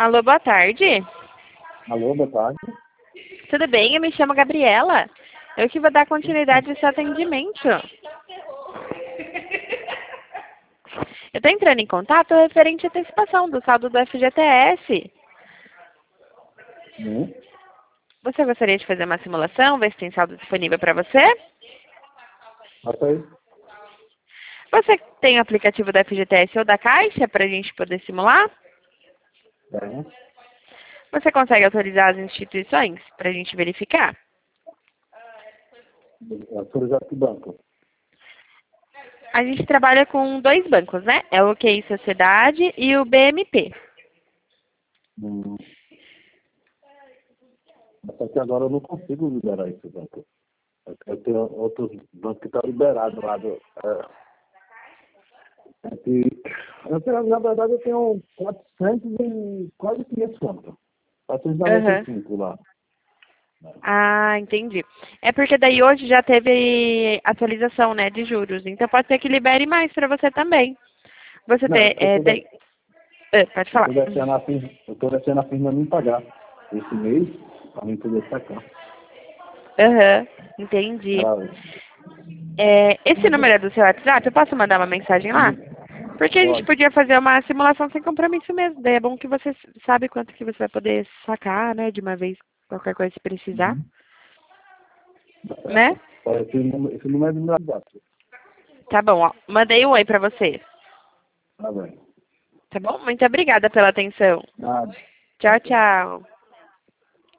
Alô, boa tarde. Alô, boa tarde. Tudo bem? Eu me chamo Gabriela. Eu que vou dar continuidade ao seu atendimento. Eu estou entrando em contato referente à antecipação do saldo do FGTS. Você gostaria de fazer uma simulação, ver se tem saldo disponível para você? Passa aí. Você tem o aplicativo da FGTS ou da Caixa para a gente poder simular? É. Você consegue autorizar as instituições para a gente verificar? Autorizado que banco? A gente trabalha com dois bancos, né? É o OK Sociedade e o BMP. Só que agora eu não consigo liberar esse banco. Eu tenho outros bancos que estão liberados lá do... na verdade, eu tenho 400 e quase 500 contas. 495 lá. Ah, entendi. É porque daí hoje já teve atualização, né, de juros. Então pode ser que libere mais para você também. Você Não, tem... pode falar. eu estou descendo a firma me pagar esse mês para mim poder sacar. Entendi. Ela- Esse número é do seu WhatsApp? Eu posso mandar uma mensagem lá? Porque a gente Pode. podia fazer uma simulação sem compromisso mesmo. Daí é bom que você sabe quanto que você vai poder sacar, né, de uma vez, qualquer coisa se precisar. Né? Esse número é do meu WhatsApp. Tá bom, ó. Mandei um oi pra você. Tá bem. Tá bom? Muito obrigada pela atenção. Nada. Tchau, tchau.